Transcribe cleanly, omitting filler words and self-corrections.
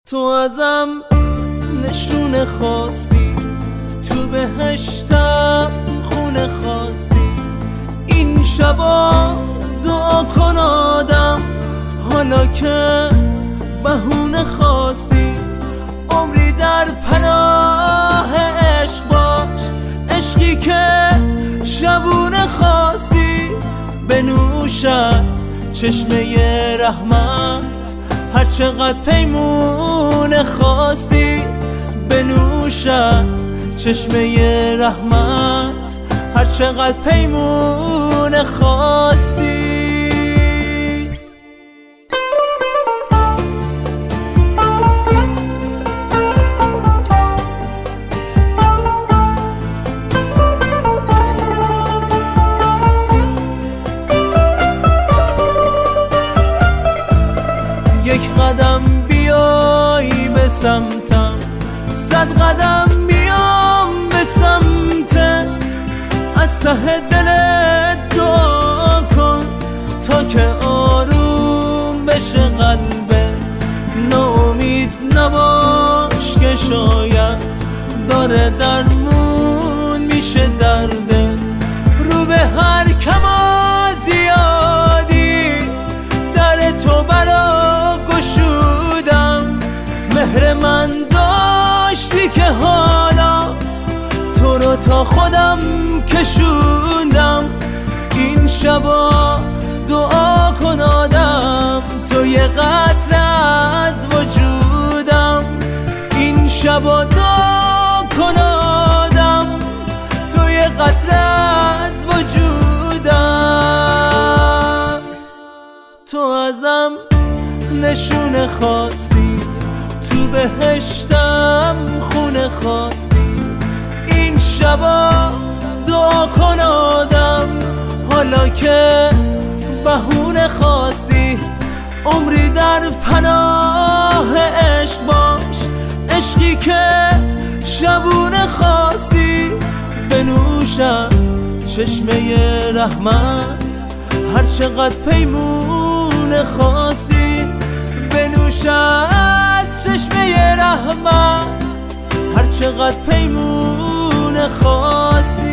تو ازم نشونه خواستی، تو بهشتم خونه خواستی. این شبا دعا کن آدم، حالا که بهونه خواستی. عمری در پناه عشق باش، عشقی که شبونه خواستی. بنوش از چشمه رحمت هر چقدر پیمونه خواستی. بنوش از چشمه رحمت هر چقدر پیمونه خواستی. یک قدم بیای به سمتم، 100 قدم میام به سمتت. از ته دلت دعا کن تا که آروم بشه قلبت. ناامید نباش که شاید داره درمون میشه دردت. رو به هر کما زیادی در تو برا گشودم. مهر من داشتی که حالا تو رو تا خودم کشوندم. این شبا دعا کن آدم، تو یه قطره از وجودم. این شبا دعا کن آدم، تو یه قطره از وجودم. تو ازم نشونه خواستی، تو بهشتم خونه خواستی. این شبا دعا کن آدم، حالا که بهونه خواستی. عمری در پناه عشق باش، عشقی که شبونه خواستی. بنوش از چشمه رحمت هر چقدر پیمونه خواستی. بنوش از چشمه رحمت هر چقدر پیمونه خواستی.